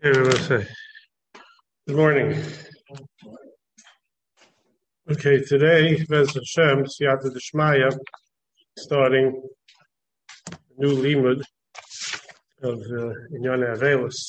Good morning. Okay, today, Bez Hashem, Siyata Deshmaya, starting a new limud of Inyane Avelis.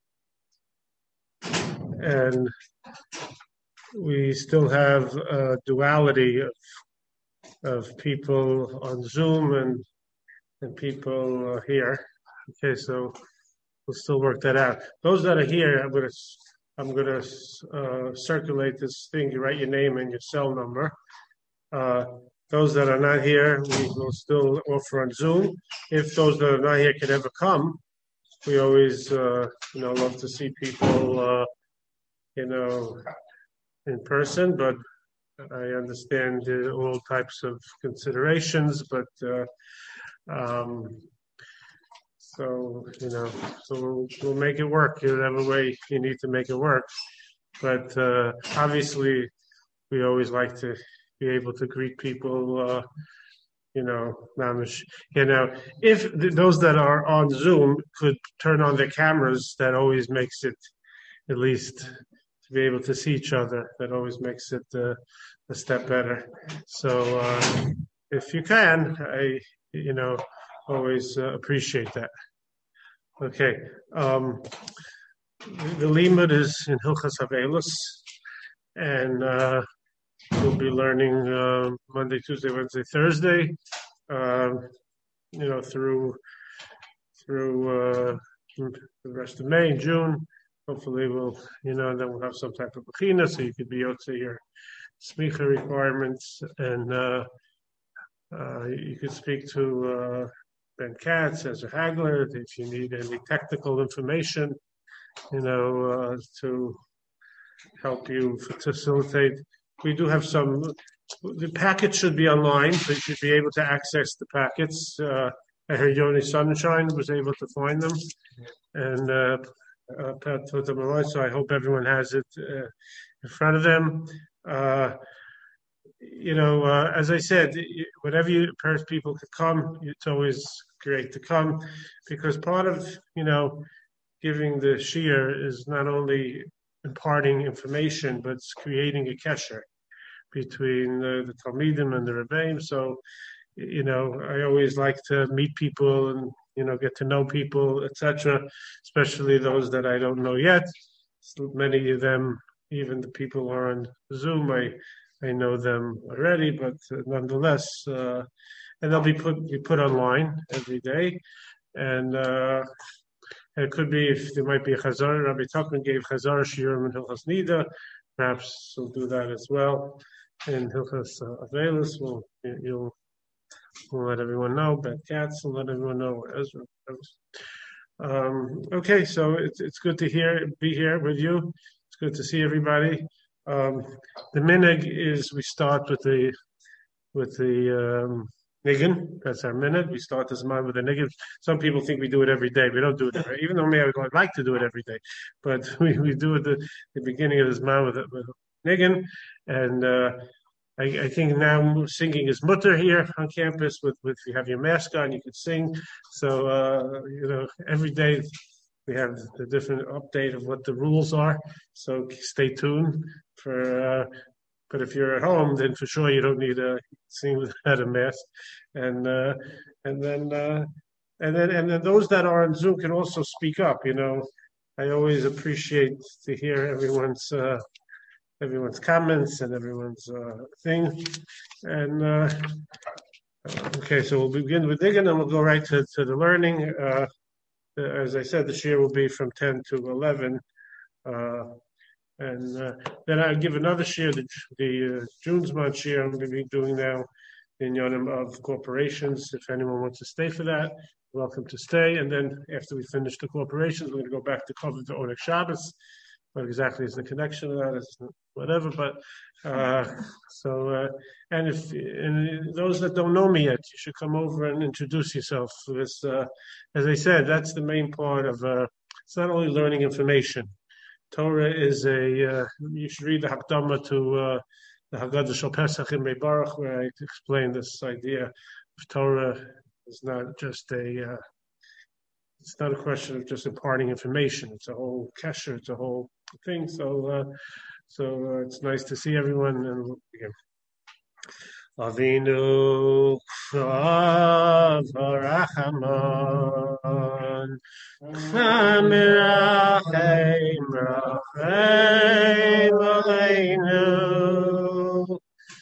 And we still have a duality of people on Zoom and people here. Okay, so we'll still work that out. Those that are here, I'm gonna circulate this thing. You write your name and your cell number. Those that are not here, we will still offer on Zoom. If those that are not here can ever come, we always, love to see people, in person. But I understand all types of considerations. But so we'll make it work. Whatever way you need to make it work. But obviously, we always like to be able to greet people, if those that are on Zoom could turn on their cameras, that always makes it, at least to be able to see each other, that always makes it a step better. So if you can, I, always appreciate that. Okay. The limud is in Hilchas Avelis, and we'll be learning Monday, Tuesday, Wednesday, Thursday, through the rest of May and June. Hopefully we'll, then we'll have some type of bechina, so you could be out to your smicha requirements, and you could speak to Ben Katz as a Hagler if you need any technical information, to help you facilitate. We do have the packets should be online, so you should be able to access the packets. I heard Yoni Sunshine was able to find them, and so I hope everyone has it in front of them. As I said, whenever people could come, it's always great to come, because part of, giving the shiur is not only imparting information, but it's creating a kesher between the Talmidim and the Rebbeim. So, I always like to meet people and, get to know people, etc., especially those that I don't know yet. So many of them, even the people who are on Zoom, I know them already, but nonetheless, and they'll be put online every day. And it could be, if there might be a Chazar. Rabbi Tuchman gave Chazar Shiurim in Hilchas Nida. Perhaps we'll do that as well. In Hilchas Avelis, we'll let everyone know. Ben Katz will let everyone know. Ezra. Okay, so it's good to be here with you. It's good to see everybody. The minhag is we start with the niggin. That's our minhag. We start this month with a niggin. Some people think we do it every day. We don't do it every day, even though maybe I'd like to do it every day. But we do it the beginning of this month with niggin. And I think now singing is mutter here on campus. With you have your mask on, you can sing. So every day we have a different update of what the rules are. So stay tuned for. But if you're at home, then for sure you don't need to sing without a mask. And then those that are on Zoom can also speak up. I always appreciate to hear everyone's comments and everyone's thing. And okay, so we'll begin with digging, and we'll go right to the learning. As I said, the shiur will be from 10 to 11. And then I'll give another shiur, the June's month shiur I'm going to be doing now in Yonim of corporations. If anyone wants to stay for that, welcome to stay. And then after we finish the corporations, we're going to go back to cover the Oneg Shabbos. What exactly is the connection to that? It's whatever. But and those that don't know me yet, you should come over and introduce yourself. Because, as I said, that's the main part of. It's not only learning information. Torah is you should read the Hakdama to the Haggadah Shel Pesach in Mei Baruch, where I explain this idea of Torah is not just it's not a question of just imparting information. It's a whole kesher. It's a whole thing. So it's nice to see everyone. And again, Avinu Rachamon Chamirachem Rachem Aleinu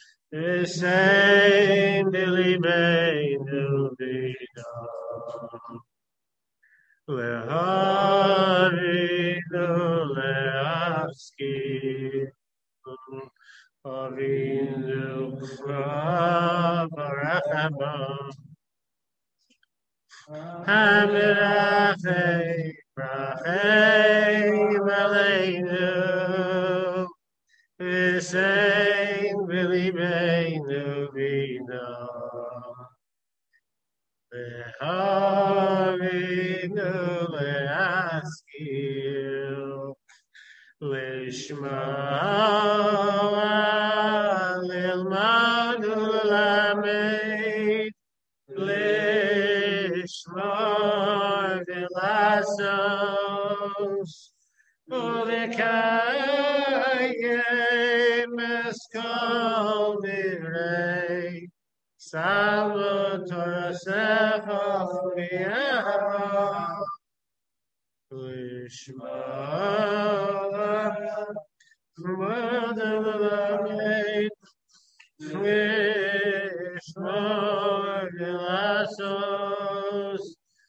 V'sein B'libeinu B'ina Lehavinu Le'askir Avinu Rachamon Hamirachem Rachem Aleinu V'sein B'libeinu B'ina Lehavinu Le'askir Lishma Lilmadu Lamed Lishma Vilasos Ulikayem Eskol Divrei Salvo Torasecha V'yah Lishma Lamed Lishma Vilasos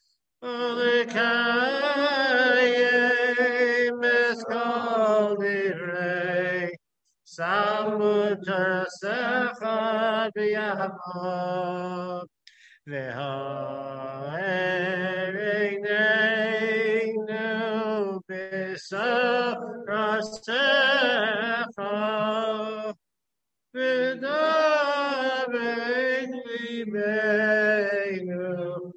Ulikayem Eskol Divrei Samutar Secha B'Yaham V'ha'erinenu B'Sara Secha V'davein Libeinu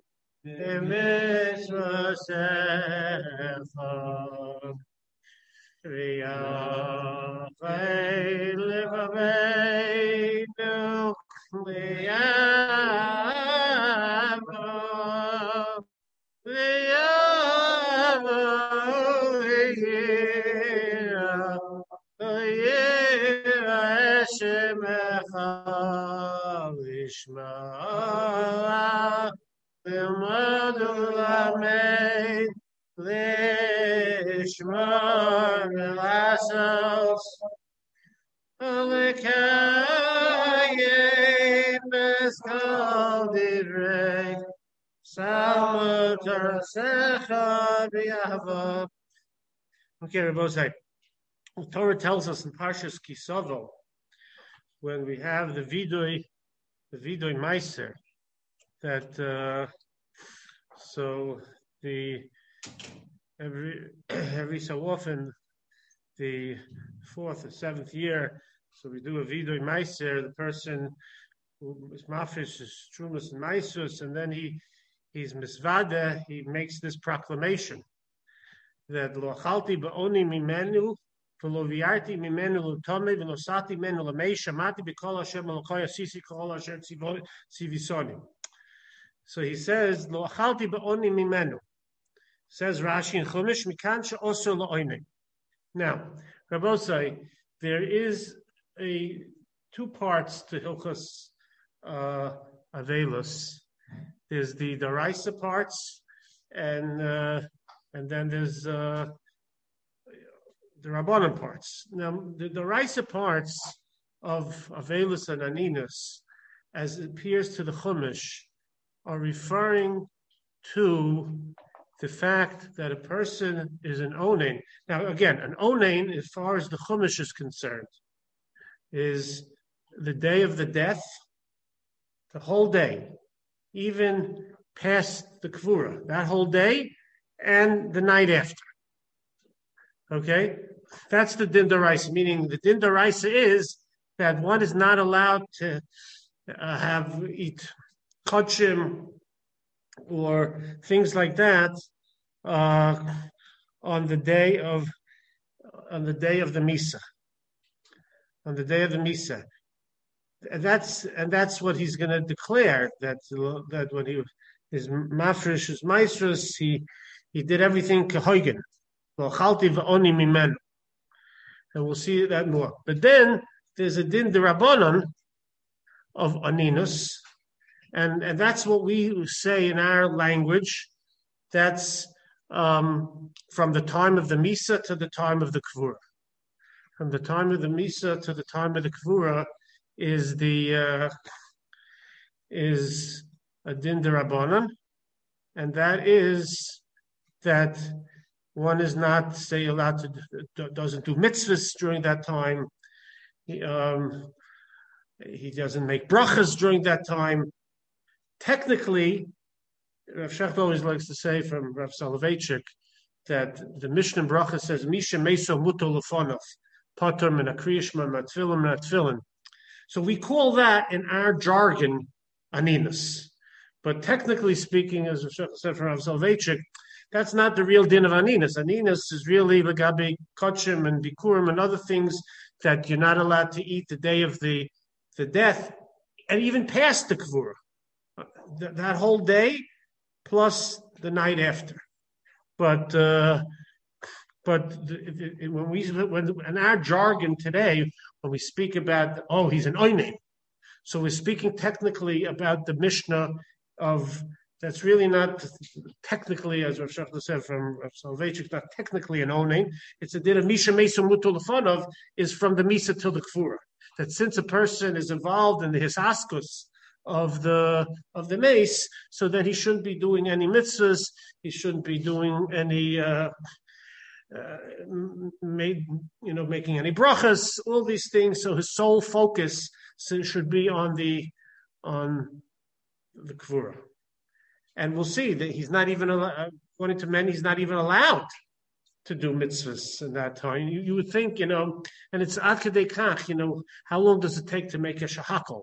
B'mitzvah Secha V'yachei levaveinu v'yavo v'yira Hashemecha lishma v'madu lamed Lishma V'lasos Ulikayem Eskol Divrei Samutar Secha B'Yahava. Okay, Rebosai. The Torah tells us in Parshas Kisovo, when we have the Vidui Meiser, that so every so often, the 4th or 7th year, so we do a Vidui Meiser, the person who is mafish is Trumas and Meisus, and then he's misvada, he makes this proclamation that Lo achalti ba'oni mimenu v'lo viarti mimenu l'tomei v'lo sati mimenu l'mei shamati b'kol Hashem Elokai asisi kol asher tzivisoni. So he says, Lo achalti ba'oni mimenu. Says Rashi in Chumash, Mikan she'oser la'oinei. Now, Rabbosai, there is two parts to Hilchos Avelos. There's the Daraisa parts, and then there's the Rabbanan parts. Now, the Daraisa parts of Avelos and Aninus, as it appears to the Chumash, are referring to the fact that a person is an onain. Now, again, an onain, as far as the Chumash is concerned, is the day of the death, the whole day, even past the Kvura, that whole day, and the night after. Okay? That's the Din Daraisa, meaning the Din Daraisa is that one is not allowed to eat kodshim or things like that on the day of the Misa. On the day of the Misa. And that's what he's going to declare, that when his mafresh, his maestros, he did everything kehoigen. And we'll see that more. But then there's a din derabanan of aninus, and that's what we say in our language. That's from the time of the Misa to the time of the Kvura. From the time of the Misa to the time of the Kvura is a din derabanan, and that is that one is not, say, allowed to doesn't do mitzvahs during that time. He doesn't make brachas during that time. Technically, Rav Shecht always likes to say from Rav Soloveitchik that the Mishnah Bracha says, Misha Meso Muto Lefonov, Pater min Akriyishma Matfilim Matfilin. So we call that in our jargon Aninus. But technically speaking, as Rav Shecht said from Rav Soloveitchik, that's not the real din of Aninus. Aninus is really Lagabi Kochim and Bikurim and other things that you're not allowed to eat the day of the death, and even past the Kvura. That whole day plus the night after. But when in our jargon today, when we speak about, he's an oinen, so we're speaking technically about the Mishnah of, that's really not technically, as Rav Shachar said from Rav Soloveitchik, not technically an oinen. It's a din of Misha Mesa Mutul Lefanov is from the Misa till the Kvura. That since a person is involved in the hisaskus of the mace, so that he shouldn't be doing any mitzvahs, he shouldn't be doing any making any brachas, all these things. So his sole focus should be on the kvura. And we'll see that he's not even, according to many, he's not even allowed to do mitzvahs in that time. You would think, and it's ad kedei kach, how long does it take to make a shahakol?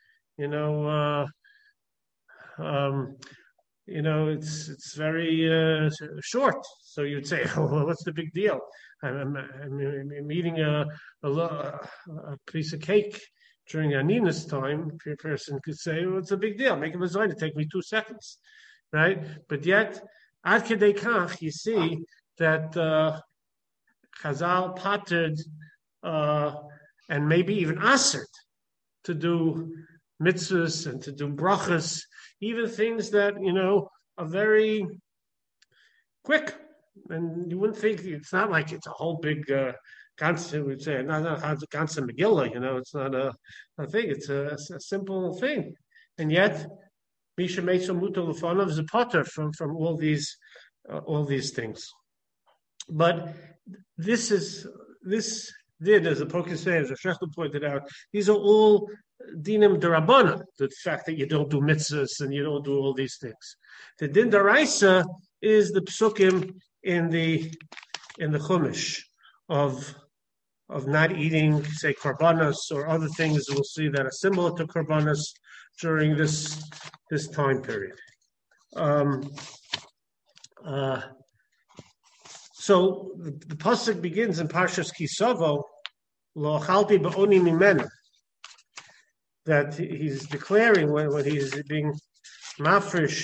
It's very short. So you'd say, what's the big deal? I'm eating a piece of cake during Anina's time. A person could say, what's the big deal? Make a mezaiah, take me 2 seconds, right? But yet, ad kedei kach, you see that Chazal pattered and maybe even asert to do mitzvahs and to do brachas, even things that, are very quick. And you wouldn't think, it's not like it's a whole big constant, we'd say, not a constant Megillah, it's not a thing, it's a simple thing. And yet, Misha Meitzo Muto Lefanov is a potter from all these things. But this did, as the Poker says, as Shechtel pointed out, these are all dinim derabbanan, the fact that you don't do mitzvahs and you don't do all these things. The din daraisa is the psukim in the Chumash of not eating, say, korbanos or other things. We'll see that are similar to korbanos during this time period. So the pasuk begins in Parshas Kisavo, Lo achalti ba'oni mimena, that he's declaring when he's being mafresh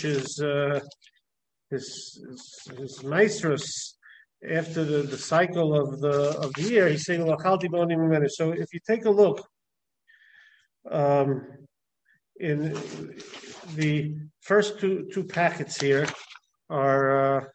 his maestros after the cycle of the year. He's saying Lo achalti ba'oni mimena. So if you take a look in the first two packets here are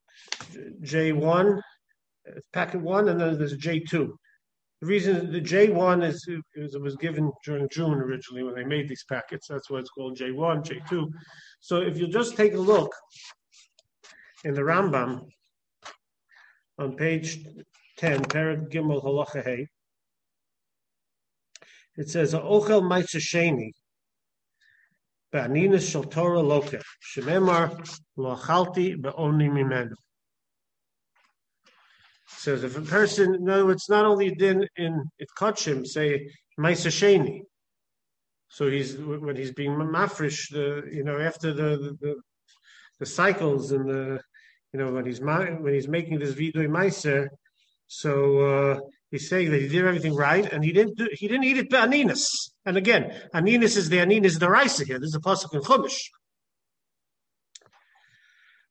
J1, packet 1, and then there's J2. The reason the J1 is it was given during June originally when they made these packets. That's why it's called J1, J2. So if you just take a look in the Rambam on page 10, Perek Gimel Halacha Hey, it says, Ochel Maitzah Sheni, Ba'aninas Shel Torah Lokeh, Shememar Lo Achalti Ba'oni Mimenu. Says if a person, in other words, not only din in it kachim, say Ma'aser Sheni. So when he's being mafresh, after the cycles and when he's making this vidui Ma'aser, so he's saying that he did everything right and he didn't eat it ba'aninas. And again, aninas is the aninas daraisa here. This is a pasuk in Chumash.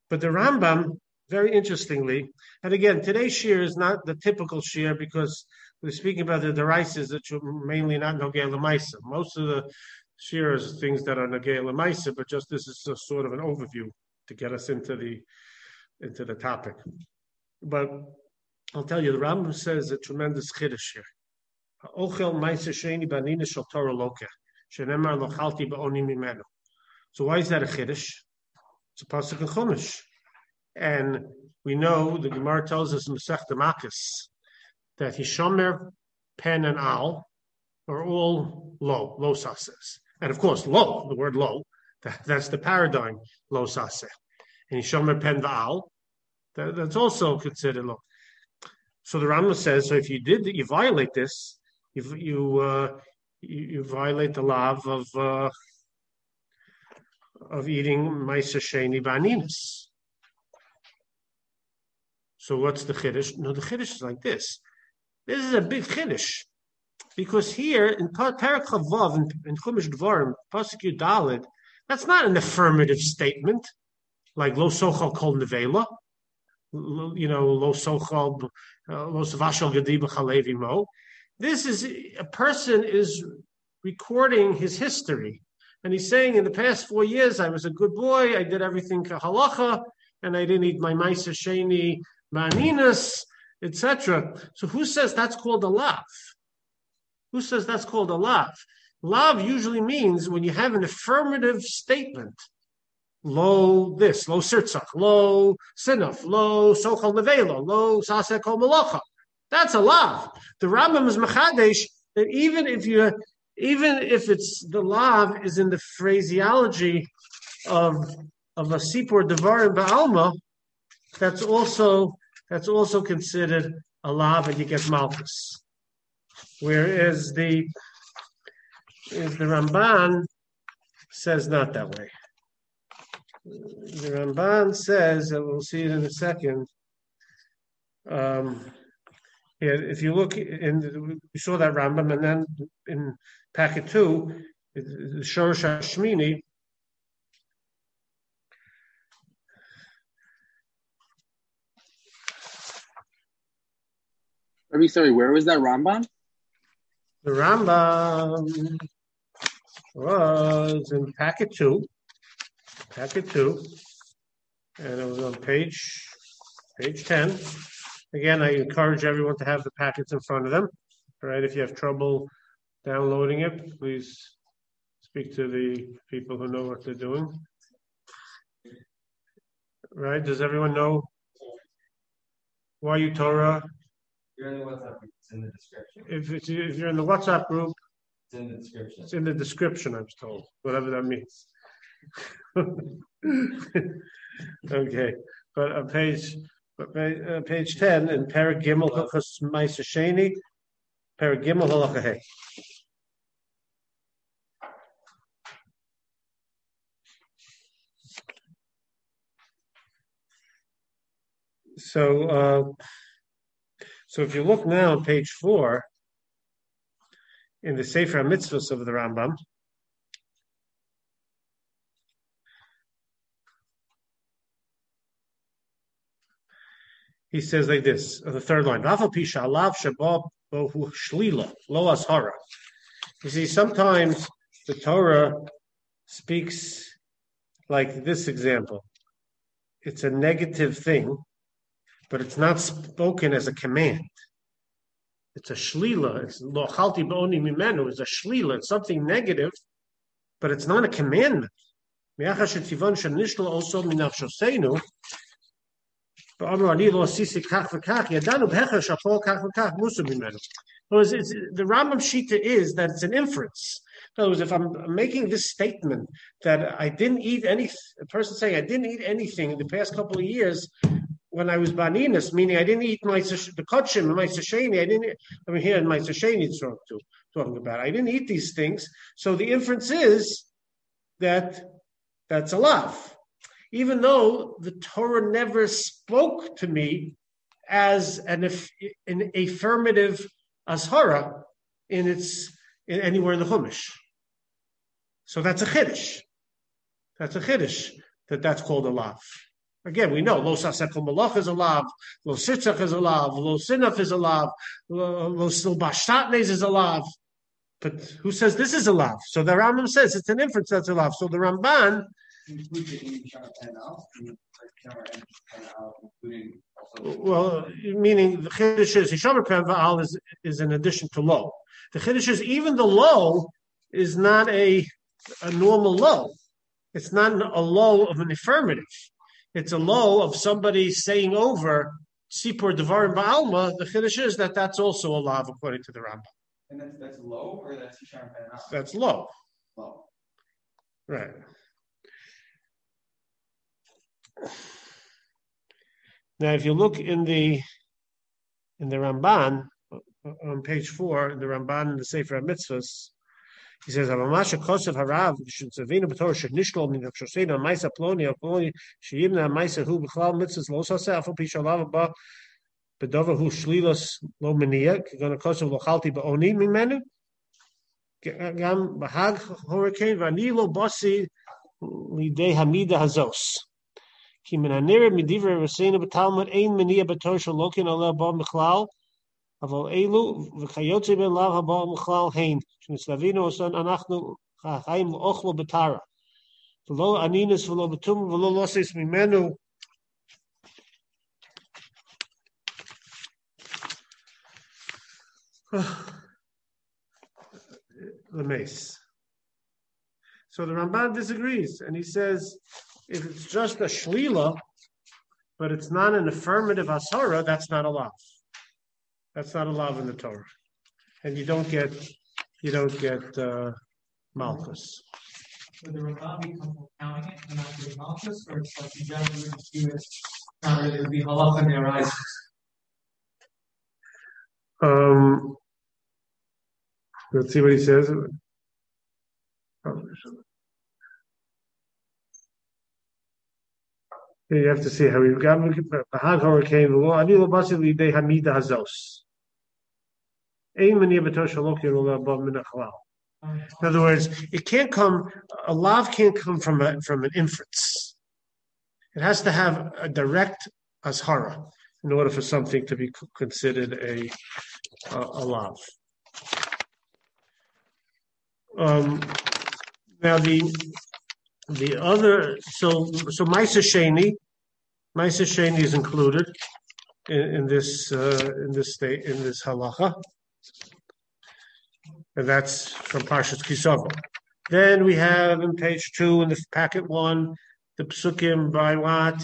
But the Rambam, very interestingly, and again, today's shir is not the typical shir because we're speaking about the deraises that are mainly not Nogei L'Maisa. Most of the shir is things that are Nogei L'Maisa, but just this is a sort of an overview to get us into the topic. But I'll tell you, the Rambam says a tremendous chiddush here. Ochel Maisa Sheni Banina Shel Torah Loke Shenemar Lochalti Ba'oni Mimenu. So why is that a chiddush? It's a pasuk in Chumash, and we know the Gemara tells us in Masechta Makos that Hishomer, Pen, and Al are all lo sases, and of course lo, the word lo, that's the paradigm lo saseh, and Hishomer, Pen, Va'al, that's also considered lo. So the Rambam says, so if you violate this, you violate the law of eating Maisa Sheni Baninas. So what's the chiddush? No, the chiddush is like this. This is a big chiddush because here in Parak Chavav in Chumash Dvarim Pasuk Yudalid, that's not an affirmative statement like Lo Sochal Kol Nevela. Lo Sochal Lo Savashal Gadi B'Chalevi Mo. This is a person is recording his history. And he's saying, in the past 4 years, I was a good boy. I did everything halacha, and I didn't eat my Maisa Sheni Baninas, etc. So who says that's called a lav? Who says that's called a lav? Lav usually means when you have an affirmative statement. Lo this, lo sirtzach, lo sinaf, lo sochal nevela, lo saseh kol malacha. That's a lav. The Rambam is machadesh that even if it's the lav is in the phraseology of a sipur devarim ba'alma, that's also considered a lav, and you get malchus. Whereas the Ramban says not that way. The Ramban says, and we'll see it in a second. If you look we saw that Rambam, and then in packet 2, the Shorosh Hashmini. Sorry, where was that Rambam? The Rambam was in packet 2, and it was on page 10. Again, I encourage everyone to have the packets in front of them. All right, if you have trouble downloading it, please speak to the people who know what they're doing. Right? Does everyone know why you Torah? You're in the WhatsApp group. It's in the description. If you're in the WhatsApp group, it's in the description. It's in the description, I'm told, whatever that means. Okay, but on page 10 in Perek Gimel Hilchos Maisa Sheni, Perek Gimel Halacha Hey. So if you look now on page 4 in the Sefer HaMitzvos of the Rambam, he says like this, on the third line, you see, sometimes the Torah speaks like this example. It's a negative thing, but it's not spoken as a command. It's a shlila. It's lo chalti ba'oni mimenu. It's a shlila. It's something negative, but it's not a commandment. The Rambam Shita is that it's an inference. In other words, if I'm making this statement that I didn't eat anything, a person saying I didn't eat anything in the past couple of years when I was baninas, meaning I didn't eat the kotchim and my sasheni. Here in my sasheni it's talking about. I didn't eat these things. So the inference is that that's a lav. Even though the Torah never spoke to me as an affirmative azhara in anywhere in the Chumash. So that's a chiddush. That's called a lav. Again, we know lo sasekol malach is a lav, lo sitzach is a lav, lo sinaf is a lav, lo silbashtatnes is a lav. But who says this is a lav? So the Rambam says it's an inference that's a lav. So the Ramban, well, meaning the chiddush is Hishamer Pen Va'al is in addition to lo. The chiddush is even the lo is not a normal lo. It's not a lo of an affirmative. It's a lo of somebody saying over Sipur Devarim Ba'alma. The chiddush is that that's also a lav according to the Rambam. And that's low, or that's Hishamer Pen Va'al? That's low. Low. Right. Now, if you look in the Ramban on page 4, in the Ramban in the Sefer HaMitzvahs, he says, "Hamamasha kosev harav shenitzavinu b'torah shenishkol min hakshosena ma'isa ploni ploni sheyimna ma'isa hu b'chlal mitzvahs lo saseh afal pi shalav ba b'dover hu shlilos lo meniya k'gana kosev lo chalti ba'oni mimenu gam b'hag hurricane v'ani lo basi lidei hamida hazos." Ki min hanira midivrei Raseinu b'talmud ein meniya b'torah shalokin aleh ba michlal aval elu v'chayotze ben lav haba michlal hein shenitzavinu osan anachnu chayim ochlo b'tara v'lo aninis v'lo b'tum v'lo loses mimenu the mace. So the Ramban disagrees, and he says if it's just a shlila, but it's not an affirmative asara, that's not a lav. That's not a lav in the Torah, and you don't get malchus. Would the Ramban be comfortable counting it and not doing malchus, or it's like you generally would view it not really to be halacha in their eyes? Let's see what he says. You have to see how we've got the hag hurricane. Ani lo basi lidei hamida hazos. Ein meniya b'torah shalokin aleh ba min hachlal. In other words, it can't come. A lav can't come from an inference. It has to have a direct azhara in order for something to be considered a lav. Now the other so Maisa Sheni is included in this halacha, and that's from Parshas Kisava. Then we have in page 2 in the packet 1 the psukim by what?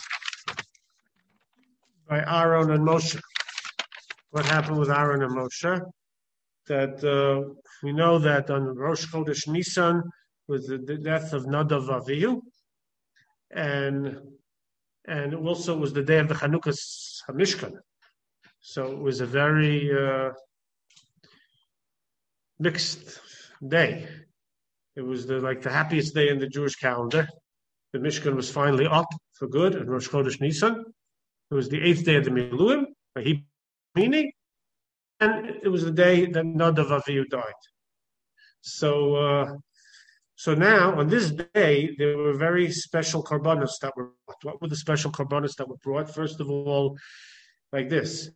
By Aaron and Moshe. What happened with Aaron and Moshe? That we know that on Rosh Chodesh Nisan was the death of Nadav Avihu, and also it was the day of the Chanukas Hamishkan. So it was a very mixed day. It was the happiest day in the Jewish calendar. The Mishkan was finally up for good in Rosh Chodesh Nisan. It was the 8th day of the Miluim, meaning, and it was the day that Nadav Avihu died. So now on this day there were very special korbanos that were brought. What were the special korbanos that were brought? First of all, like this,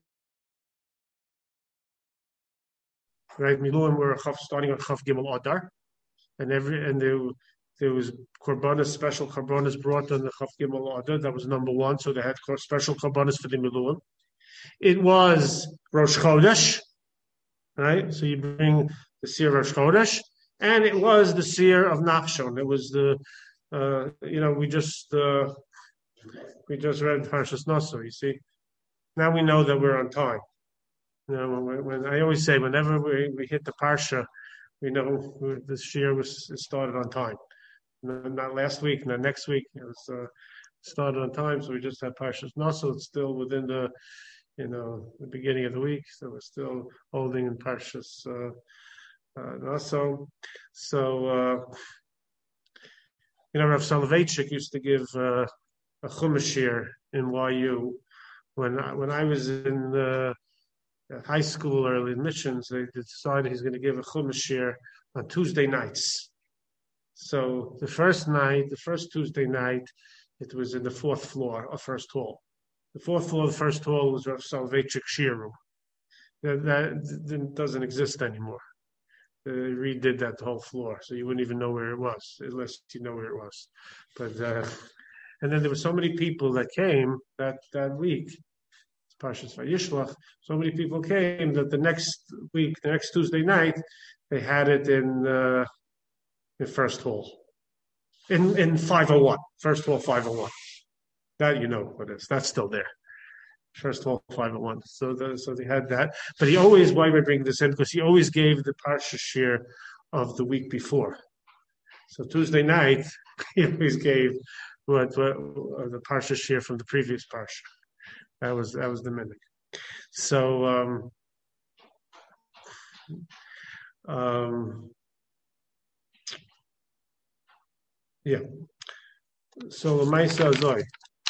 right? Miluim were starting on Chav Gimel Adar, and there was korbanos, special korbanos brought on the Chav Gimel Adar. That was number 1. So they had special korbanos for the Miluim. It was Rosh Chodesh, right? So you bring the Seer Rosh Chodesh, and it was the Seer of Nachshon. It was we just read Parshas Naso. You see, now we know that we're on time. When I always say, whenever we hit the Parsha, we know this year was started on time. Not last week, not next week. It was started on time, so we just had Parshas Naso. It's still within the beginning of the week, so we're still holding in Parshas Naso. So Rav Soloveitchik used to give a Chumash year in YU when I was in high school, early admissions. They decided he's going to give a Chumash year on Tuesday nights. So the first Tuesday night It was in the fourth floor of First Hall. The fourth floor of the First Hall was Rav Soloveitchik Shir room. That doesn't exist anymore. They redid that whole floor, so you wouldn't even know where it was, unless you know where it was. But and then there were so many people that came that week. Parshas Vayishlach. So many people came that the next week, the next Tuesday night, they had it in First Hall, in 501, First Hall 501. That you know what it is. That's still there. First Hall 501. So they had that. But he always, why am I bringing this in? Because he always gave the Parsha shir of the week before. So Tuesday night, he always gave what the Parsha shir from the previous Parsha. That was the minhag. So yeah. So Maisa Zoy.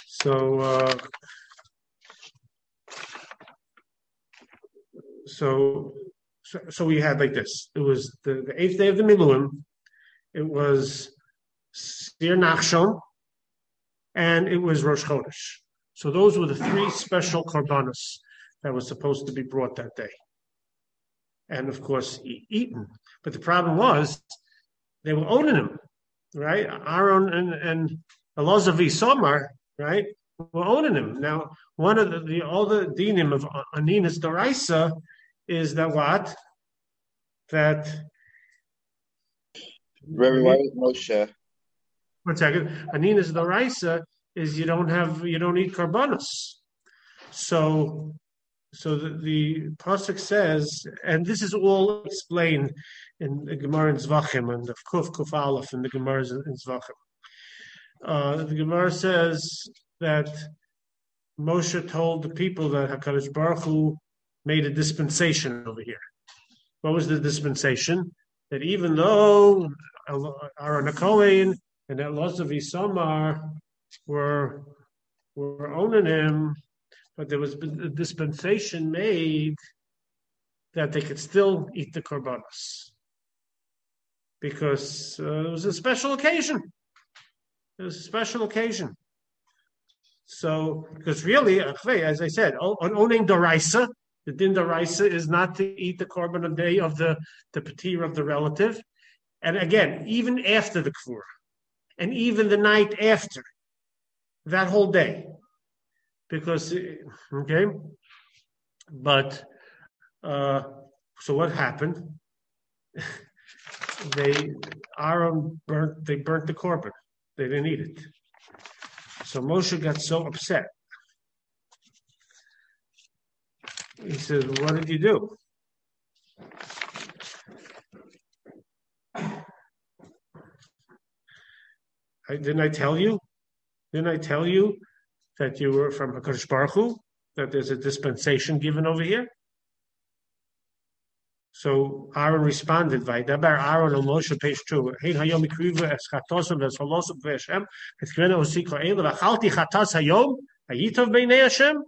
So we had like this. It was the 8th day of the Miluim. It was Sir Nachshon, and it was Rosh Chodesh. So those were the 3 special korbanos that were supposed to be brought that day. And of course, eaten. But the problem was, they were owning them, right? Aaron and Elazar v'Isamar, right, were owning them. Now, one of all the dinim of Aninas Doraisa is that what? That... Rabbi, why was Moshe? 1 second. Aninas Doraisa is you don't eat karbanos. So the pasuk says, and this is all explained in the Gemara in Zvachim and the Kuf Aleph in the Gemara in Zvachim. The Gemara says that Moshe told the people that HaKadosh Baruch Hu made a dispensation over here. What was the dispensation? That even though Aaron HaKohen and Elazar v'Isamar were owning him, but there was a dispensation made that they could still eat the korbanos because it was a special occasion. It was a special occasion. So, because really, as I said, on owning Doraisa, the din Doraisa is not to eat the korban on the day of the patir of the relative. And again, even after the kfur, and even the night after, that whole day. Because, okay, but, so what happened? Aaron burnt the korban. They didn't eat it. So Moshe got so upset. He says, what did you do? Didn't I tell you? Didn't I tell you that you were from HaKadosh Baruch Hu, that there's a dispensation given over here? So Aaron responded, Vaydaber Aaron on Moshe, page 2. Hein hayom ikrivu es chatosav es holosav v'Hashem, et kvena osiko eila v'chalti chatas hayom, hayitov b'nei Hashem.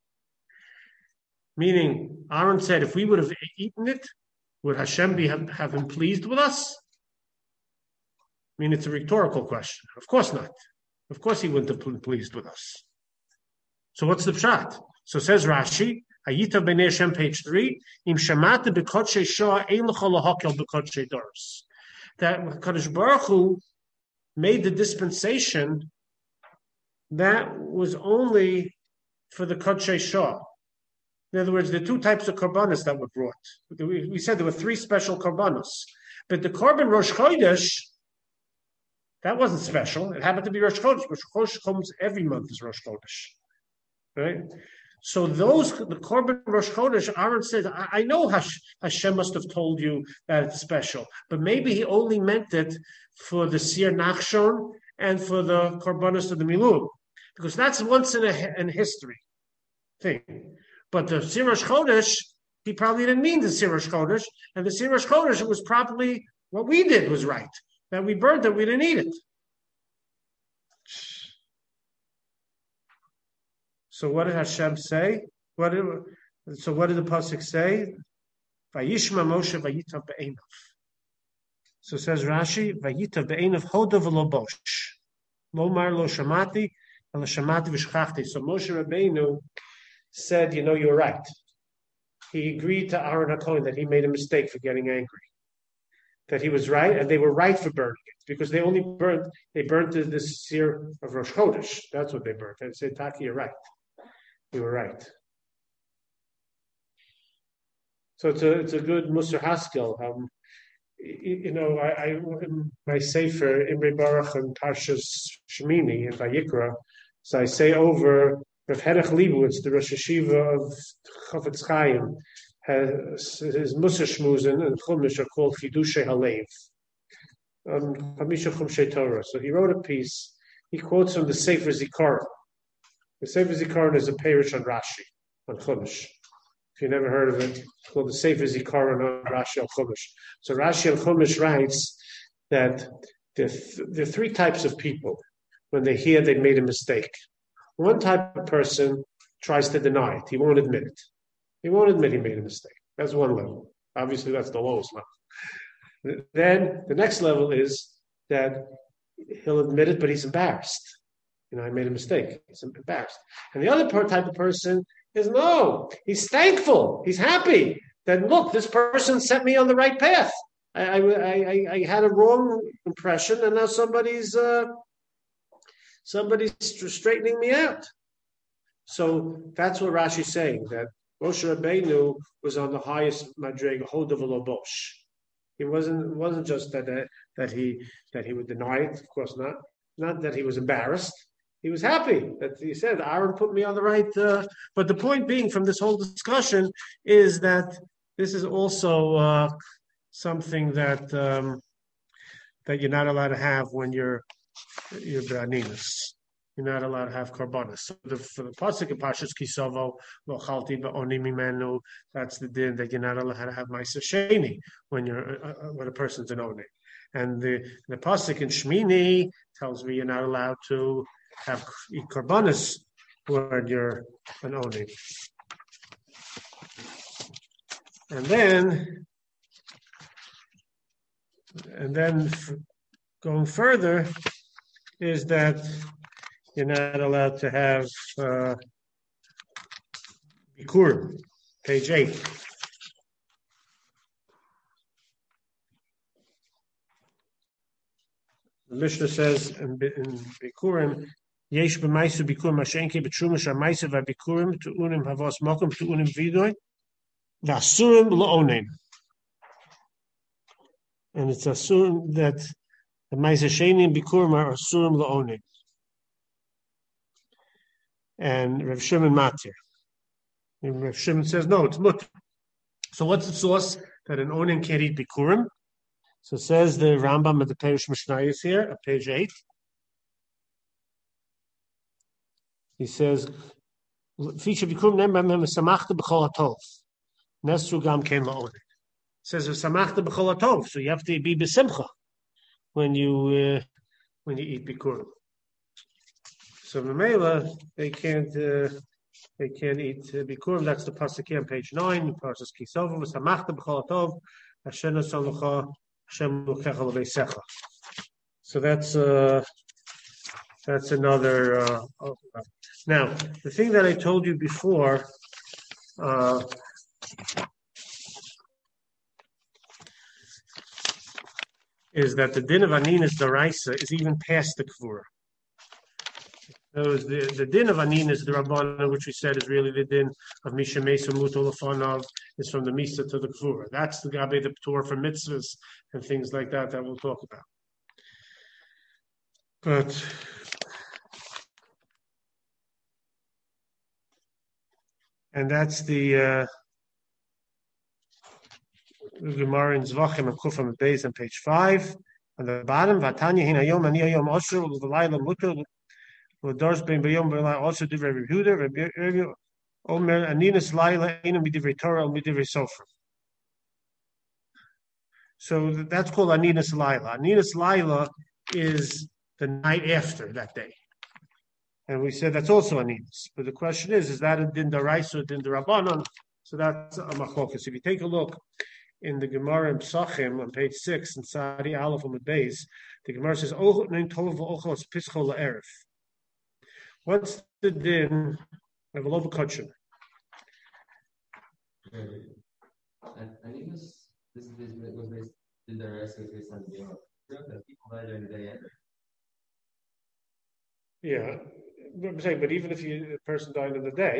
Meaning, Aaron said, if we would have eaten it, would Hashem have been pleased with us? I mean, it's a rhetorical question. Of course not. Of course he wouldn't have been pleased with us. So what's the pshat? So says Rashi, Hayita b'nei Hashem, page 3, Im shamata b'kodshei shoah ein l'cha lahakel b'kodshei doros. That HaKadosh Baruch Hu made the dispensation that was only for the kodshei shoah. In other words, the 2 types of korbanos that were brought. We said there were 3 special korbanos. But the korban Rosh Chodesh, that wasn't special. It happened to be Rosh Chodesh. Rosh Chodesh comes every month is Rosh Chodesh. Right? So the korban Rosh Chodesh, Aaron said, I know Hashem must have told you that it's special. But maybe he only meant it for the Sir Nachshon and for the korbanos of the Miluim. Because that's once in a history thing. But the Sir Rosh Chodesh, he probably didn't mean the Sir Rosh Chodesh. And the Sir Rosh Chodesh, it was probably what we did was right. That we burned it, we didn't eat it. So what did Hashem say? What did the pasuk say? Vayishma Moshe vayitav be'enav. So says Rashi, vayitav be'enav hodav v'lo bosh. Lomar lo shamati, and shamati v'shchachti. So Moshe Rabbeinu said, you're right. He agreed to Aaron HaKohen that he made a mistake for getting angry, that he was right, and they were right for burning it, because they burnt the seer of Rosh Chodesh. That's what they burnt. They said, Taki, you're right. You were right. So it's a good Musar Haskel. I my Sefer Imre Baruch and Parshas Shemini and Vayikra, so I say over Rav Herech Leibowitz, the Rosh Hashiva of Chofetz Chaim, his Musar Shmuzen and Chumash are called Chidushei Halev, Chamisha Chumshei Torah. So he wrote a piece. He quotes from the Sefer Zikaron. The Sefer Zikaron is a parish on Rashi on Chumash. If you never heard of it, it's called the Sefer Zikaron on Rashi al Chumash. So Rashi al Chumash writes that there are three types of people when they hear they made a mistake. One type of person tries to deny it. He won't admit it. He won't admit he made a mistake. That's one level. Obviously, that's the lowest level. Then the next level is that he'll admit it, but he's embarrassed. I made a mistake. He's embarrassed. And the other type of person is no. He's thankful. He's happy that, look, this person set me on the right path. I had a wrong impression, and now somebody's straightening me out. So that's what Rashi's saying, that Moshe Rabbeinu was on the highest madrega, Hodav Lo Bosh. It wasn't just that he would deny it, of course not. Not that he was embarrassed. He was happy that he said, Aaron put me on the right. But the point being from this whole discussion is that this is also something that you're not allowed to have when you're B'aninas. You're not allowed to have karbanas. So for the pasuk in Parshas Kisavo, lo chalti ba'oni mimenu, that's the din that you're not allowed to have ma'aser sheni when a person's an oni. And the pasuk in Shmini tells me you're not allowed to eat karbanas when you're an oni. And then going further is that you're not allowed to have Bikurim, page 8. The Mishnah says in Bikurim, Yesh b'maisu bikurim ashenki b'trumash ha'maisu v'bikurim tu'unim havos mokum tu'unim vidoy v'asurim lo'onim. And it's asurim that the maisu sheni and bikurim are asurim lo'onim. And Rav Shimon Matir. And Rav Shimon says, no, it's mutter. So what's the source that an onin can't eat bikurim? So it says the Rambam at the Perush Mishnayos here, at page 8. He says, feature bikurim nembam samachta b'chol hatov. Nesru gam ken la'onin. It says samachta b'chol hatov, so you have to be b'simcha when you eat bikurim. So Mamela, they can't eat bikurim. That's the pasuk here on page 9. Parshas Kisova was hamachta b'chol tov, Hashem nasalcha, Hashem lukecha l'veisecha. So that's another. Now, the thing that I told you before. Is that the din of Aninas Daraisa is even past the Kvura. The din of Aninas, the Rabbana, which we said is really the din of Misha Mesa Mutal Lafanov, is from the Misa to the Kvura. That's the Gabe the Ptur for mitzvahs and things like that we'll talk about. But and that's the Gemara in Zvachim and Kufam Beis on page 5. On the bottom, Vatanya Hinayom Ani Ayom Osher V'Layla Mutter L'Dors Ben Bayom V'Layla also Divrei Yehuda Omer Aninas Layla Einam Midivrei Torah Midivrei Sofer. So that's called Aninas Layla. Aninas Layla is the night after that day, and we said that's also Aninas. But the question is that a din daraisa or din darabanan? So that's a machlokas. If you take a look in the Gemara in Psachim on page 6 in Sadi Aleph on the base, the Gemara says, what's the din of a lobe kachim? I think this was based in the rest of based on the game of that people died during the day. Yeah, but even if a person died in the day,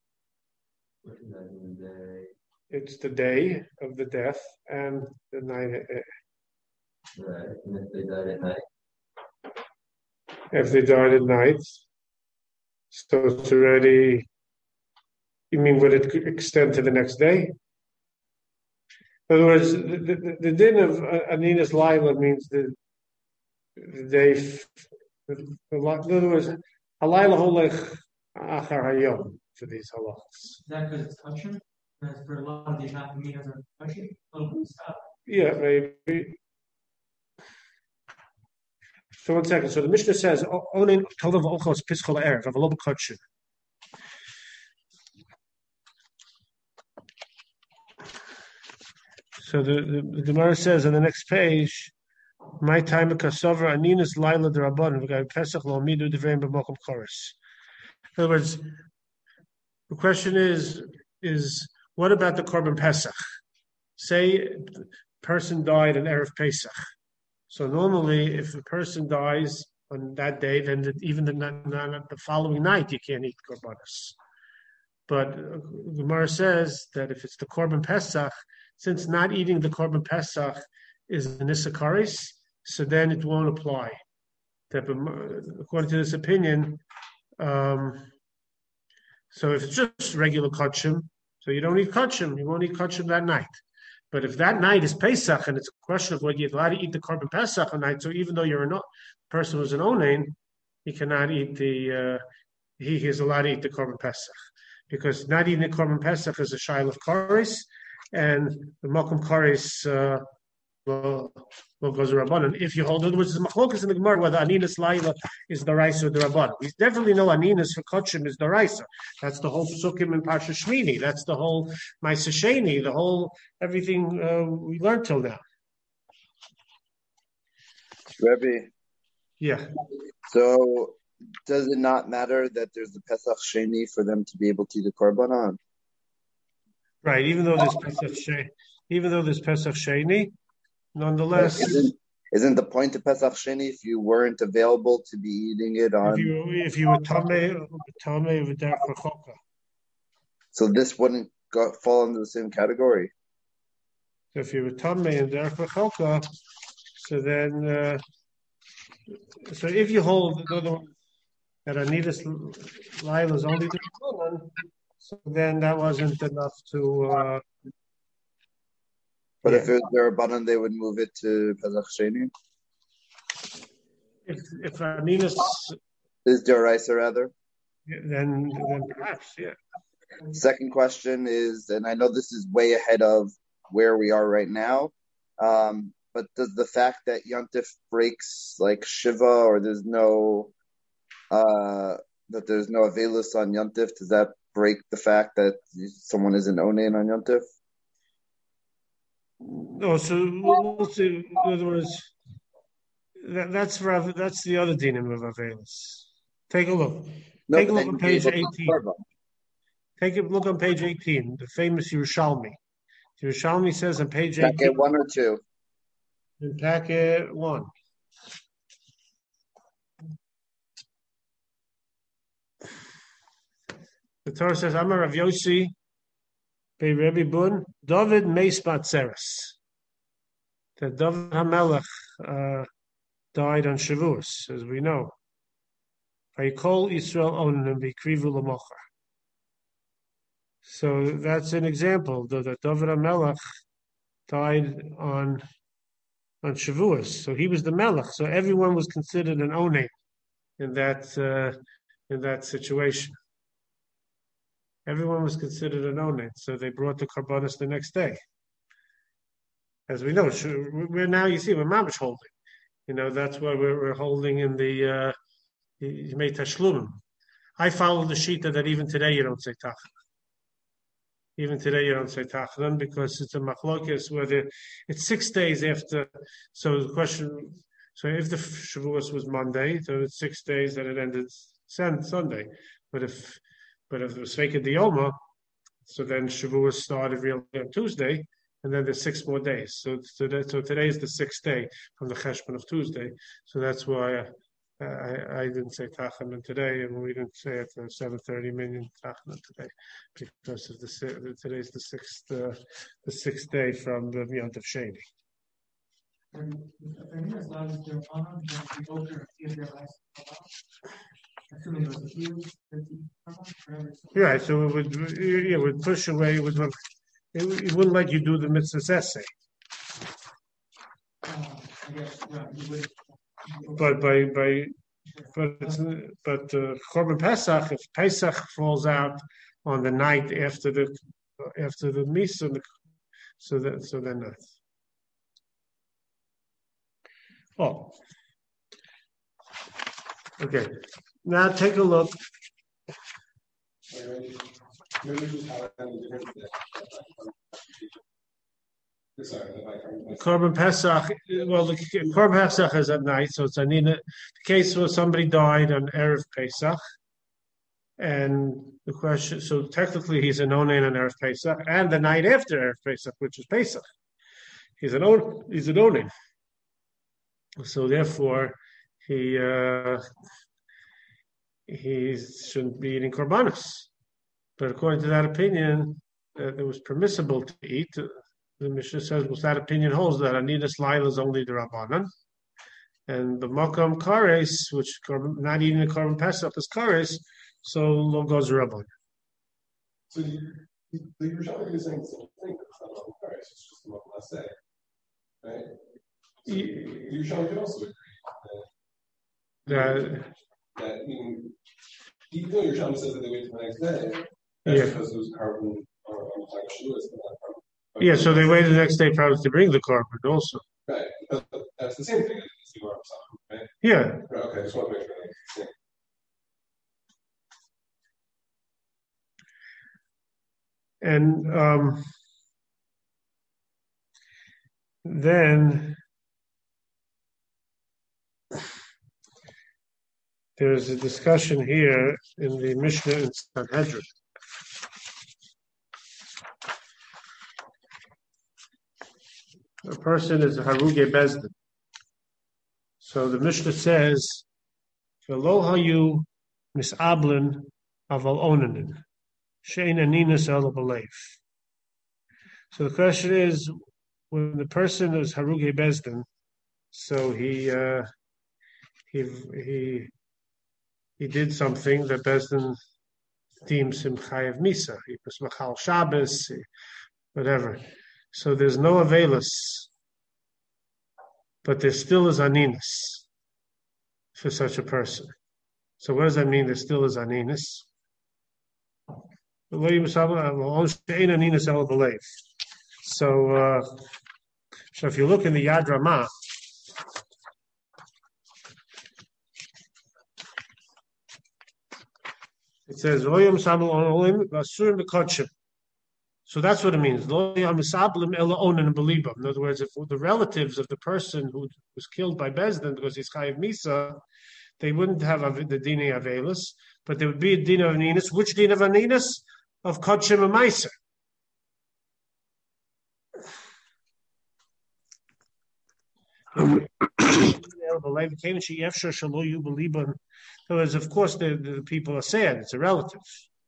it's the day of the death and the night. Right, and if they died at night. If they died at night, so it's already. You mean would it extend to the next day? In other words, the din of Aninas Laila means the day. In other words, Halayla Holech Achar Hayom for these halachas. Is that because it's kosher? As for a lot of these nafkaminas are kosher? Yeah, maybe. So 1 second. So the Mishnah says, "Onin tolav ochos pischol erev avalo b'kotshim." So the Gemara says on the next page, "My time kasover aninas laila derabban v'gay pesach lo midu devreim b'mokum chorus." In other words, the question is what about the korban pesach? Say a person died on erev Pesach. So normally, if a person dies on that day, then even the following night you can't eat korbanos. But Gemara says that if it's the korban pesach, since not eating the korban pesach is an isakaris, so then it won't apply. According to this opinion, so if it's just regular kachim, so you don't eat kachim, you won't eat kachim that night. But if that night is Pesach and it's a question of whether you're allowed to eat the korban Pesach at night, so even though you're a person who's an onain, he cannot eat he is allowed to eat the korban Pesach. Because not eating the korban Pesach is a shail of karis, and the mokum karis will goes to Rabbanan. If you hold it, which is machlokas in the Gemara whether Aninas Laila is the Raisa or the Rabbanan. We definitely know Aninas for Kotchim is the Raisa. That's the whole Psukim in Parsha Shmini. That's the whole Maisa Sheni, the whole everything we learned till now. Rebbe. Yeah. So does it not matter that there's the Pesach Sheni for them to be able to eat the korban on? Right. Even though there's Pesach Sheni, nonetheless, isn't the point of Pesach Sheni if you weren't available to be eating it on? If you were tamei v'derech rechoka. So this wouldn't fall into the same category. So if you were tamei and derech rechoka, so then, so if you hold that Anidas Laila is only the one, so then that wasn't enough to. But if it was their Rabbanan, they would move it to Pesach Sheni? If Aninas is Deraisa rather? Then perhaps, yeah. Second question is, and I know this is way ahead of where we are right now, but does the fact that Yontif breaks like Shiva or there's no Avelus on Yontif, does that break the fact that someone isn't onain on Yontif? No, so we'll see. In other words, that's the other dinim of Avelus. Take a look. Take a look on page 18. Take a look on page 18, the famous Yerushalmi. Yerushalmi says on page 18. Packet 1 or 2? In packet 1. The Torah says, Amar Rav Yossi, Bei Rebbe Bun, David Meis Batzeres. That David HaMelech died on Shavuos, as we know. Vayikol Yisrael Onim B'Krivu L'Mocher. So that's an example, that David HaMelech died on Shavuos. So he was the Melech. So everyone was considered an Onei in that situation. Everyone was considered an Onei. So they brought the Karbanis the next day. As we know, we're now, you see, we're mamish holding. That's why we're holding in the Yemei Tashlumim. I follow the shita that even today you don't say Tach. Even today, you don't say Tachanun because it's a machlokes whether it's 6 days after. So the question, so if the Shavuos was Monday, so it's 6 days that it ended Sunday. But if it was Sveka Dioma, so then Shavuos started really on Tuesday, and then there's 6 more days. So today is the 6th day from the Cheshbon of Tuesday. So that's why I didn't say Tachanun today, and we didn't say it 7:30 million Tachanun today, because of today's the 6th day from the Yom Tov Sheni. Right, so it would push away. It wouldn't let you do the mitzvah's essay. But Korban Pesach, if Pesach falls out on the night after the Misa, so then not. Oh, okay. Now take a look. Korban Pesach. Well, the Korban Pesach is at night, so it's the case where somebody died on Erev Pesach, and the question. So technically, he's an onen on Erev Pesach, and the night after Erev Pesach, which is Pesach, he's an onen. So therefore, he shouldn't be eating korbanos. But according to that opinion, it was permissible to eat. The Mishnah says, well, that opinion holds that Anidas Laila is only the Rabbanan. And the Makam Kares, which not eating the Korban Pesach is Kares, so lo goes Rabbanan. So you're showing me saying the same thing, it's not Makam Kares, it's just the Makam Aseh, right? So you're showing you also agree that even though your Shama says that they wait till the next day, that's because it was carbon on the time of Shavuos, but not carbon. Yeah, so they waited the next day probably to bring the carbon also. Right, but that's the same thing as the Gemara, right? Yeah. Right, okay, I just want to make sure that's the same. And then there's a discussion here in the Mishnah in Sanhedrin. A person is a Haruge Bezdin. So the Mishnah says, "V'lo hayu misablin aval onanin, she'ein aninas el b'leiv." So the question is, when the person is Haruge Bezdin, so he did something that Bezdin deems him chayav misa. He was machal Shabbos, whatever. So there's no avelus, but there still is aninus for such a person. So what does that mean? There still is aninus. So if you look in the Yad Ramah, it says, so that's what it means. In other words, if the relatives of the person who was killed by Bezdin because he's Chayiv Misa, they wouldn't have the Dina Avelis, but there would be a Dina of Aninus. Which Dina of Aninus? Of Kodshim and Meiser. In other words, of course, the people are sad. It's a relative.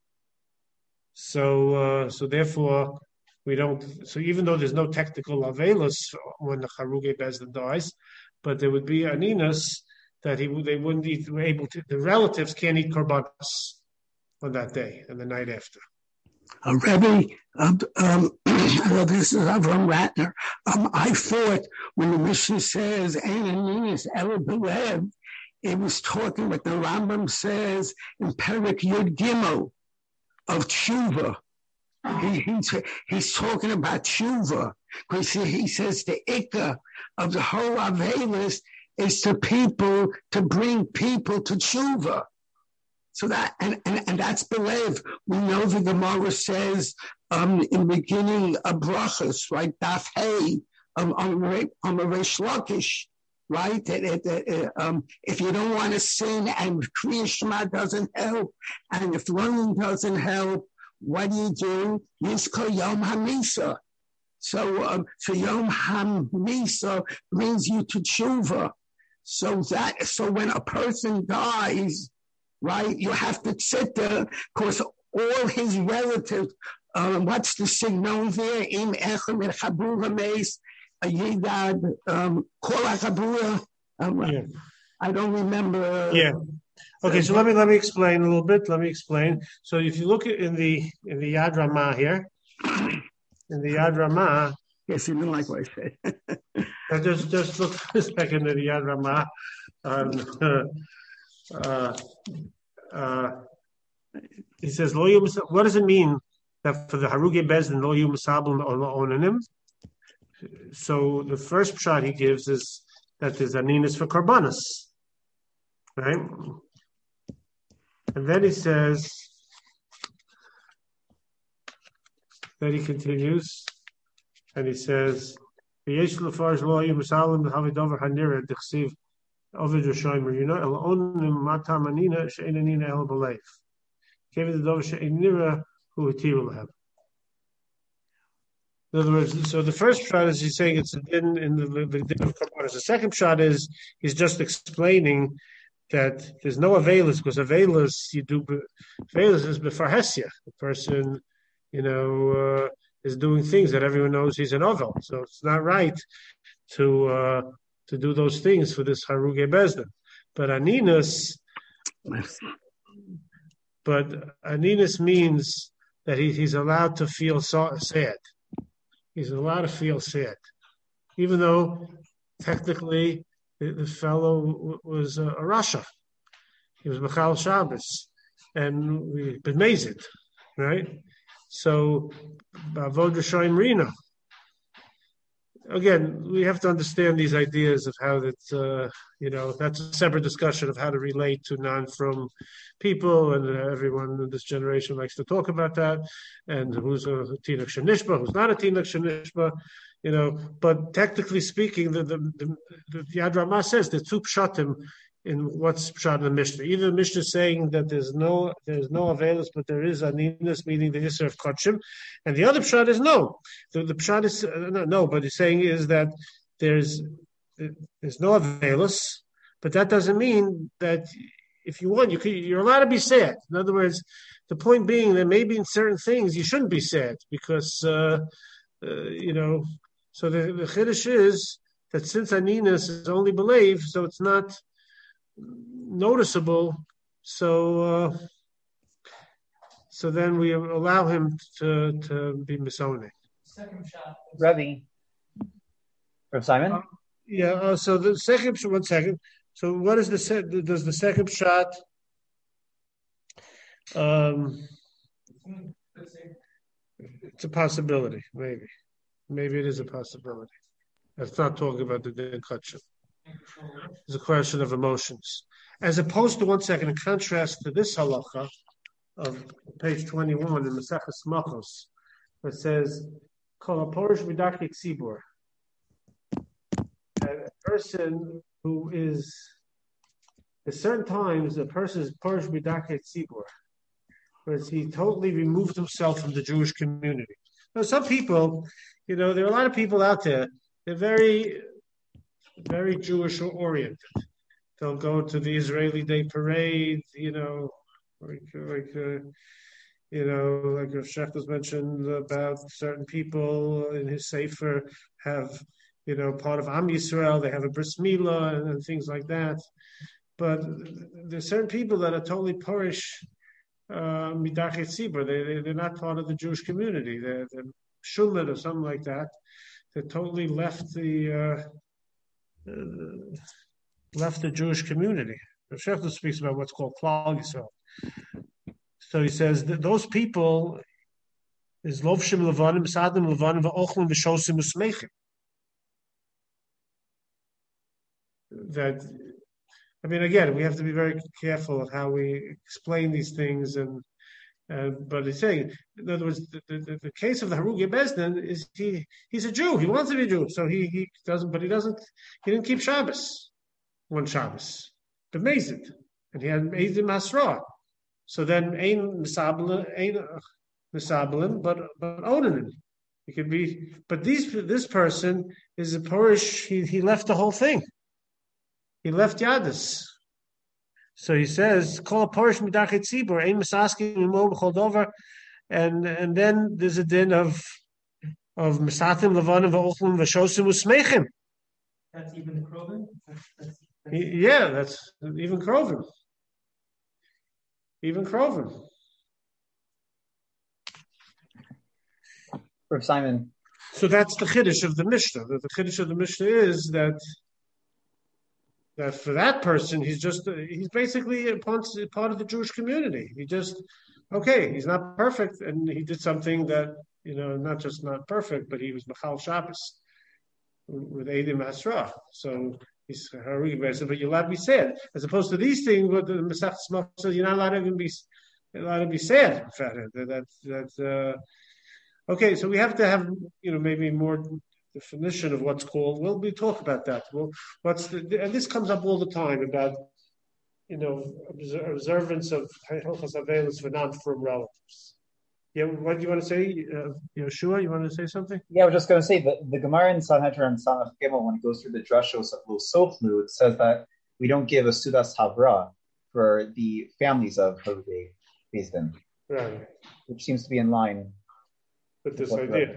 So therefore, we don't. So even though there's no technical avelus when the Charuge Bezdin dies, but there would be aninus that they wouldn't eat. Able to. The relatives can't eat korbanos on that day and the night after. Rebbe, this is Avram Ratner. I thought when the Mishnah says "Ein aninus ela b'lev," it was talking what the Rambam says in Perek Yud Gimel of tshuva. He's talking about tshuva because he says the ikka of the whole avelis is to bring people to tshuva. So that and that's believe. We know the Gemara says in the beginning of brachas, right? Daf Hey on Reish Lakish, right? If you don't want to sin and Kriya Shema doesn't help, and if learning doesn't help, what do? Yizkor Yom HaMisa. So Yom HaMisa brings you to tshuva. So when a person dies, right, you have to sit there because all his relatives. What's the signal there? Im echem el chabura meis yidad kol chabura. I don't remember. Yeah. Okay, so let me explain a little bit. Let me explain. So if you look in the Yad Ramah here, in the Yad Ramah. Yes, you didn't like what I said. Just look for a second at the Yad Ramah. He says, what does it mean that for the Haruge Bezdin, lo yu misabel onanim? So the first shot he gives is that there's aninus for korbanos, right? And then he says, then he continues, and he says, "V'yesh lefarsh lo yu misalim havidover hanira dichsiv ovid r'shomer yuna el onim matam anina she'en anina el b'leif kevin the dover she'en nira hu hatiru lehem." In other words, so the first shot is he's saying it's in the din of korbanos. The second shot is he's just explaining that there's no availus because availus is befarhesia. The person, is doing things that everyone knows he's an ovel. So it's not right to do those things for this haruge bezdin. But aninus means that he's allowed to feel sad. He's allowed to feel sad, even though technically the fellow was a Rasha. He was Mechal Shabbos, and we've been mazed, right? So, Bavod Rishayim Rina. Again, we have to understand these ideas of how that, that's a separate discussion of how to relate to non-from people, and everyone in this generation likes to talk about that, and who's a Tinach Shenishba, who's not a Tinach Shenishba, but technically speaking, the Yad Ramah says the two pshatim in what's pshat in the Mishnah. Either the Mishnah is saying that there's no availus, but there is aninus, meaning the Yisr of Kotchim, and the other pshat is no. The pshat is no, but he's saying is that there's no availus, but that doesn't mean that if you want, you're allowed to be sad. In other words, the point being that maybe in certain things you shouldn't be sad because So the chiddush is that since aninus is only believed, so it's not noticeable. So then we allow him to be misowning. Second shot. Rav Simon? So the second, 1 second. So what is does the second shot? It's a possibility, maybe. Maybe it is a possibility. It's not talking about the din kachim. It's a question of emotions. As opposed to, 1 second, in contrast to this halacha of page 21 in Maseches Machos, it says, Kol haporish midakek tzibur. A person who is, at certain times, a person is porish midakek tzibur, whereas he totally removed himself from the Jewish community. Now, some people, there are a lot of people out there, they're very, very Jewish oriented. They'll go to the Israeli Day Parade, like Rav Shechter's mentioned about certain people in his Sefer have, part of Am Yisrael, they have a bris milah and things like that. But there's certain people that are totally porish midachet tzibur. They're not part of the Jewish community. They're shumet or something like that. They totally left the Jewish community. Rav Shechter speaks about what's called Klal Yisrael. So he says that those people is lovshim levanim, sadim levanim, va'ochlim v'shosim usmeichim. That I mean, again, we have to be very careful of how we explain these things, but he's saying, in other words, the case of the Harugi Bezdin is he's a Jew. He wants to be a Jew, so he doesn't. But he didn't keep Shabbos one Shabbos, but Mazid, and he had Mazid Masra. So then, ain't Misabalin, but Onanin. He could be, but this person is a Porish. He left the whole thing. He left Yadis. So he says, "Call Porish midachet tzibur ein misaski mimo b'chol dover," and then there's a din of misatim levanim v'ochlim v'shosim usmeichim. That's even Kroven? Yeah, that's even Kroven. Even Kroven. Rav Simon. So that's the chiddush of the Mishnah. The chiddush of the Mishnah is that for that person, he's basically a part of the Jewish community. He's not perfect, and he did something that, not just not perfect, but he was Machal Shabbos with Eidim Hasra. So he's Harugi, but you're allowed to be sad. As opposed to these things, what the Masech Tzemach says, you're not allowed to even be sad. Okay, so we have to have, maybe more definition of what's called. We'll talk about that. And this comes up all the time about, observance of Hilchos Avelis for non-frum relatives. Yeah, what do you want to say, Yeshua? You want to say something? Yeah, I was just going to say that the Gemara in Sanhedrin and Sanach Gimel, when it goes through the Drashos Lo Soflu, it says that we don't give a Sudas Havra for the families of Harugi Bezdin, right? Which seems to be in line with this idea.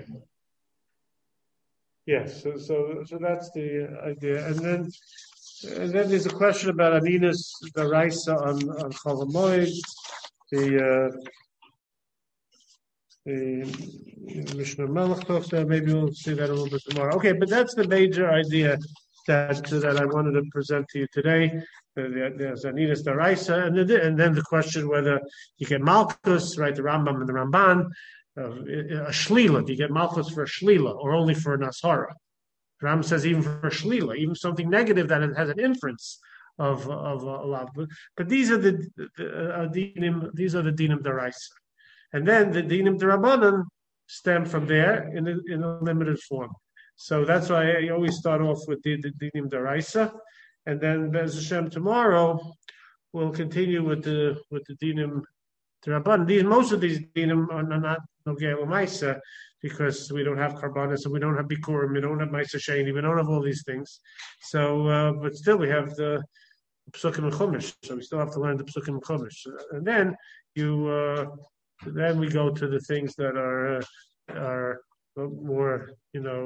Yes, so that's the idea, and then there's a question about Aninas Daraisa on Chol Hamoed, the Mishnah Melech talks there. Maybe we'll see that a little bit tomorrow. Okay, but that's the major idea that I wanted to present to you today. There's Aninas Daraisa, and then the question whether you get Malchus, right? The Rambam and the Ramban. A shlila, do you get malchus for a shlila or only for a nasara? Ram says even for a shlila, even something negative that it has an inference of a lot. But these are the dinim. These are the dinim daraisa, and then the dinim darabanan stem from there in a limited form. So that's why I always start off with the dinim daraisa, and then Be'ez Hashem tomorrow we'll continue with the dinim darabanan. Most of these dinim are not Nogei L'Maisa, because we don't have Karbanis and we don't have Bikurim, we don't have Maisa Sheni, we don't have all these things. So, but still we have the Psukim and Chumash, so we still have to learn the Psukim and Chumash. And then then we go to the things that are more,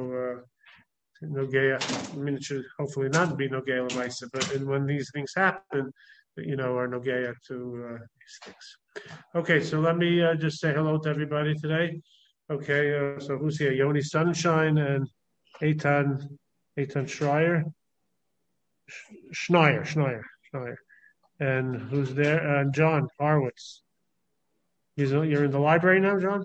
Nogei. I mean, it should hopefully not be Nogei L'Maisa, but when these things happen, are Nogei to these things. Okay, so let me just say hello to everybody today. Okay, so who's here? Yoni Sunshine and Eitan Schreier. Schneier. And who's there? John Harwitz. You're in the library now, John?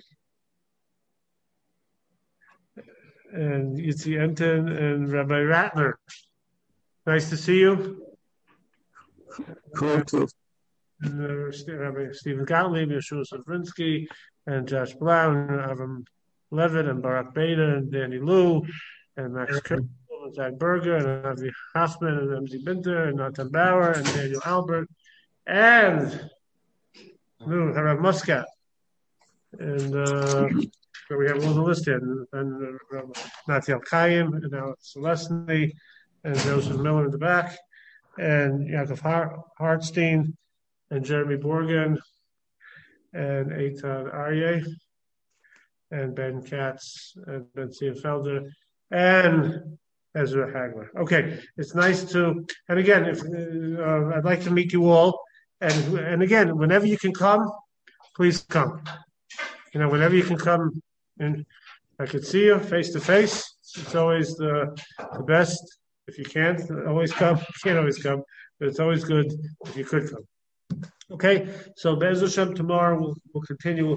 And Yitzi Enten and Rabbi Ratner. Nice to see you. Cool. Rabbi Stephen Gottlieb, Yeshua Sofrinsky, and Josh Brown, Avram Levitt, and Barak Beda, and Danny Liu, and Max Kirk, and Zach Berger, and Avi Hoffman, and MZ Binter, and Nathan Bauer, and Daniel Albert, and Harav Muscat. And so we have all the list here, and Nati Al-Kayim, and Alex Selesny, and Joseph Miller in the back, and Yaakov Hartstein, and Jeremy Borgen, and Eitan Aryeh, and Ben Katz, and Ben Felder, and Ezra Hagler. Okay, it's nice to, and again, if I'd like to meet you all, and again, whenever you can come, please come. Whenever you can come, and I could see you face to face. It's always the best. If you can't always come, you can't always come, but it's always good if you could come. Okay, so Be'ez Hashem tomorrow we'll continue.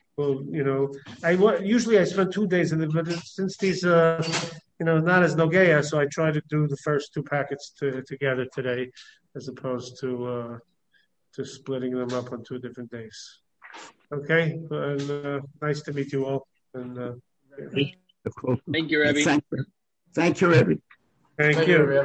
Usually I spend 2 days in it, but since these not as Nogeya, so I try to do the first 2 packets together today. as opposed to splitting them up on 2 different days. Okay, and nice to meet you all. And Thank you, Rebbe. Thank you, Rebbe. Thank you.